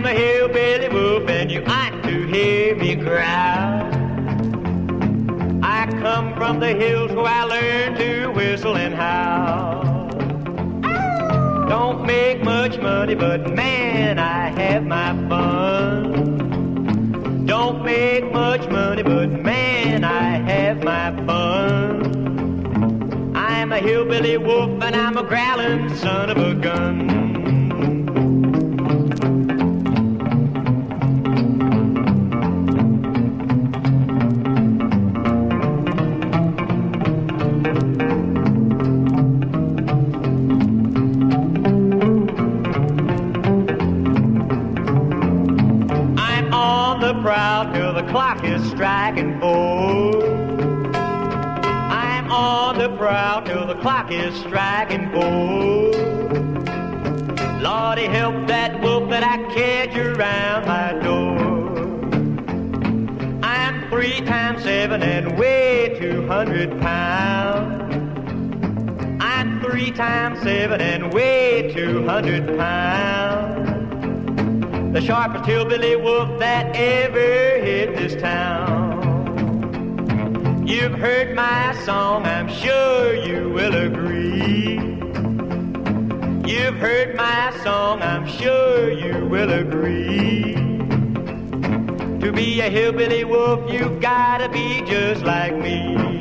I'm a hillbilly wolf and you ought to hear me growl. I come from the hills where I learned to whistle and howl. Don't make much money, but man, I have my fun. Don't make much money, but man, I have my fun. I'm a hillbilly wolf and I'm a growling son of a gun. Proud till the clock is striking 4. I'm on the prowl till the clock is striking 4. Lordy, help that wolf that I catch around my door. I'm 3 times 7 and weigh 200 pounds. I'm 3 times 7 and weigh 200 pounds. The sharpest hillbilly wolf that ever hit this town. You've heard my song, I'm sure you will agree. You've heard my song, I'm sure you will agree. To be a hillbilly wolf, you gotta be just like me.